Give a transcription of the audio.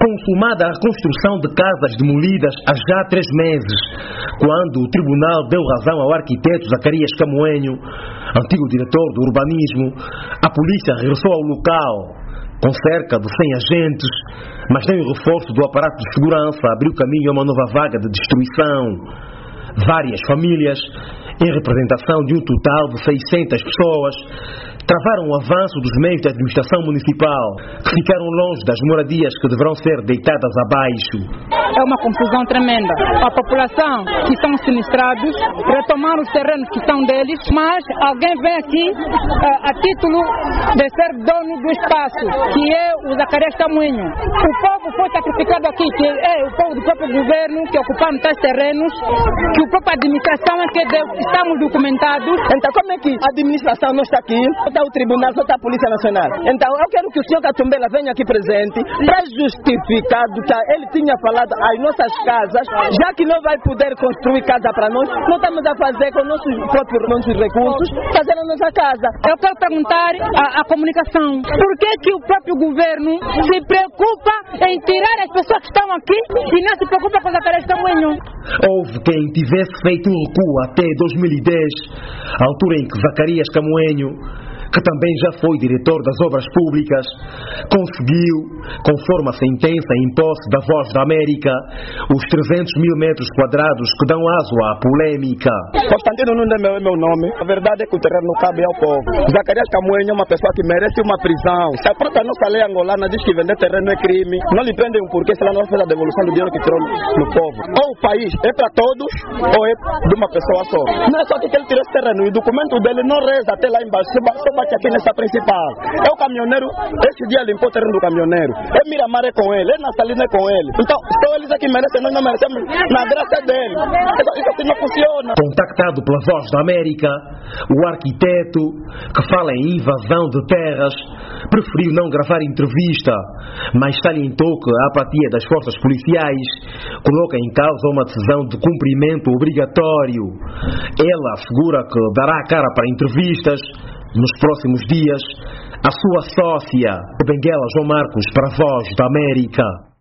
consumada a construção de casas demolidas há já 3 meses, quando o tribunal deu razão ao arquiteto Zacarias Camoenho, antigo diretor do urbanismo, a polícia regressou ao local com cerca de 100 agentes, mas nem o reforço do aparato de segurança abriu caminho a uma nova vaga de destruição. Várias famílias, em representação de um total de 600 pessoas, travaram o avanço dos meios de administração municipal, que ficaram longe das moradias que deverão ser deitadas abaixo. É uma confusão tremenda. A população que estão sinistrados retomaram os terrenos que são deles, mas alguém vem aqui a título de ser dono do espaço, que é o Zacarias Camoenho. O povo foi sacrificado aqui, que é o povo do próprio governo que ocuparam tais terrenos, que a própria administração é que deu. Estamos documentados. Então como é que a administração não está aqui? Está o tribunal, só está a Polícia Nacional. Então eu quero que o senhor Catumbela venha aqui presente para justificar do que ele tinha falado às nossas casas, já que não vai poder construir casa para nós, não estamos a fazer com nossos próprios recursos, fazer a nossa casa. Eu quero perguntar à comunicação, por que o próprio governo se preocupa em tirar as pessoas que estão aqui e não se preocupa com a Zacarias Camoenho? Houve quem tivesse feito um recuo até 2010, a altura em que Zacarias Camoenho, que também já foi diretor das obras públicas, conseguiu, conforme a sentença em posse da Voz da América, os 300 mil metros quadrados que dão aso à polêmica. Constantino Nunes é meu nome. A verdade é que o terreno não cabe ao povo. Zacarias Camoenho é uma pessoa que merece uma prisão. Se a própria nossa lei angolana diz que vender terreno é crime, não lhe prendem um porquê se ela não fez a devolução do dinheiro que tirou no povo. Ou o país é para todos, ou é de uma pessoa só. Não é só que ele tirou esse terreno e o documento dele não reza até lá embaixo. Só bate aqui nessa principal. É o caminhoneiro, esse dia limpou o terreno do caminhoneiro. É Miramar é com ele, é Natalina é com ele. Então, só eles aqui merecem, nós não merecemos na graça dele. Isso assim não funciona. Contactado pela Voz da América, o arquiteto, que fala em invasão de terras, preferiu não gravar entrevista, mas salientou que a apatia das forças policiais coloca em causa uma decisão de cumprimento obrigatório. Ela assegura que dará a cara para entrevistas nos próximos dias. A sua sócia, Benguela João Marcos, para a Voz da América.